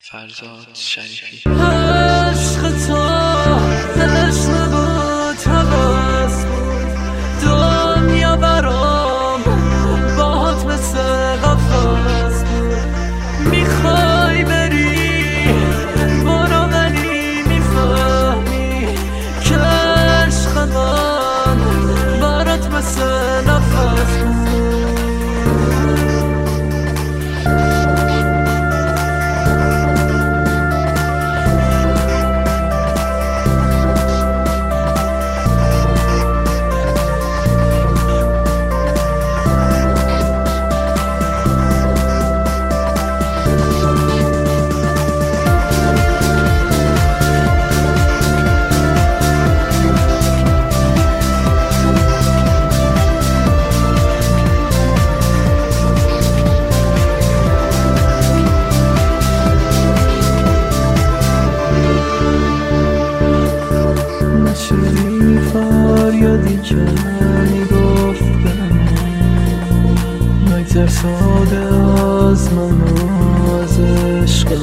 فرزاد شریفی. عشق تو عشق بود، هوس بود، دنیا برام باهات مثل قفس بود. میخوای بری برو، ولی میفهمی که عشق من برات مثل نفس بود. نشینی فریادی که میگفت به من نگذر ساده از من و از عشق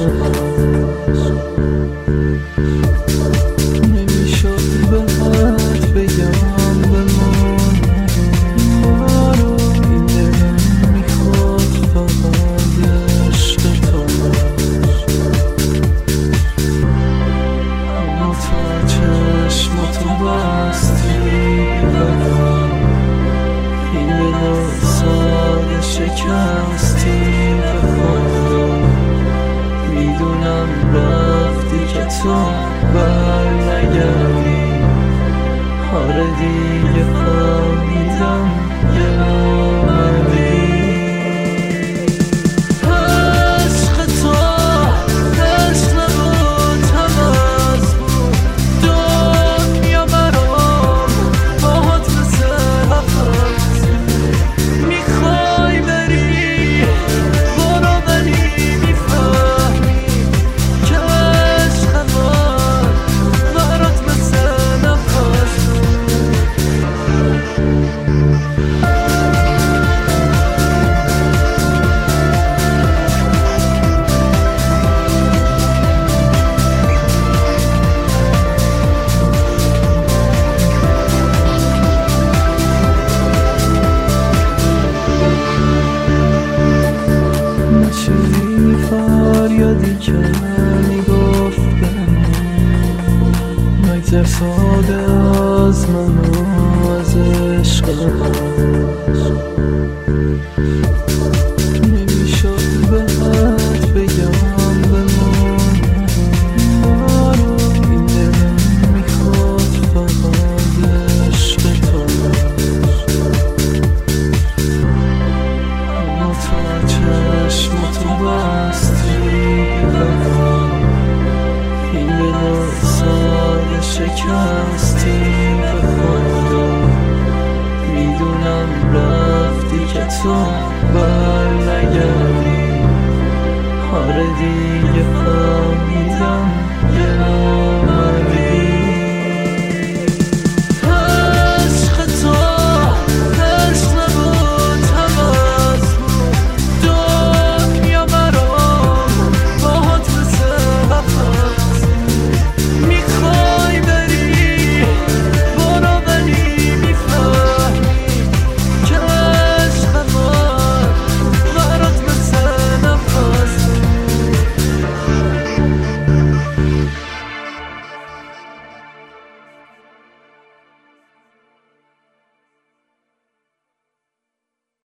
نمیشد بهت بگم بمون این دلم میخواد فقط عشق تو، اما تا چشماتو بستی این دلو ساده شکستی به خدا. میدونم رفتی که تو بر نگردی، آره دیگه فهمیدم یه آمدی. عشق تو عشق بود، هوس بود، دنیا برام باهات مثل قفس. میخوای بری برو، ولی میفهمی که عشق من برات مثل نفس بود. نشینی فریادی که میگفت به من نگذر ساده از من و از عشق نمیشد بهت بگم بمون این دلم میخواد فقط عشق تو، اما تا چشماتو بستی این دلو ساده شکستی به خدا. میدونم رفتی که تو بر نگردی، آره دیگه فهمیدم یه